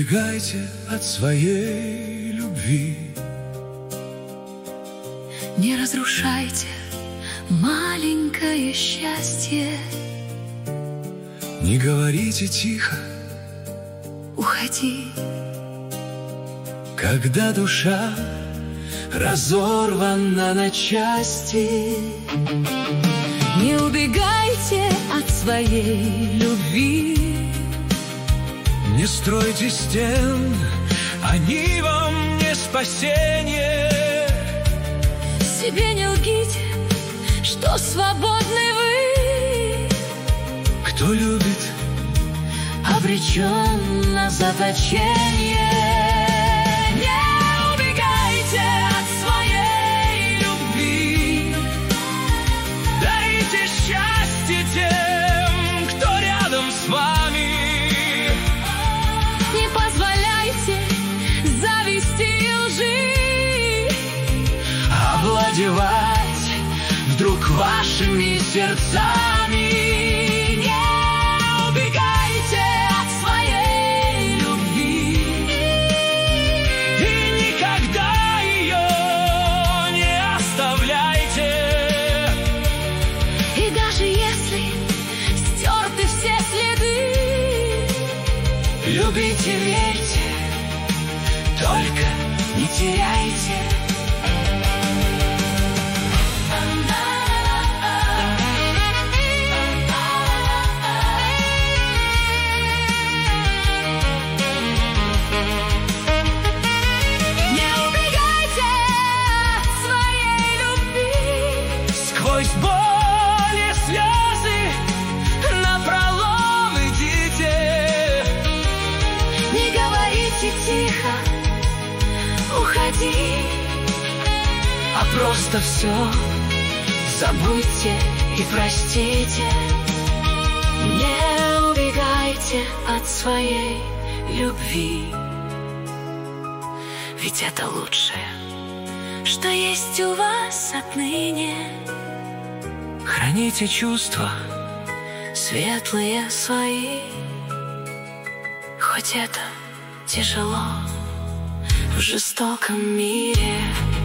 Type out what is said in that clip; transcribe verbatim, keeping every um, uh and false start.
убегайте от своей любви. Не разрушайте маленькое счастье. Не говорите тихо, уходи. Когда душа разорвана на части. Не убегайте от своей любви. Не стройте стен, они вам не спасение. Себе не лгите, что свободны вы. Кто любит, обречен на заточение. Не убегайте от своей любви. дарите счастье тем, кто рядом с вами. Не позволяйте зависти и лжи овладевать вдруг вашими сердцами. Не убегайте от своей любви. И никогда ее не оставляйте. И даже если стерты все следы, Любите, верьте, только не теряйте. Сквозь боль и слезы напролом идите. не говорите тихо, уходи. А просто все Забудьте и простите. Не убегайте от своей любви. Ведь это лучшее, что есть у вас отныне. храните чувства, Светлые свои. Хоть это тяжело в жестоком мире.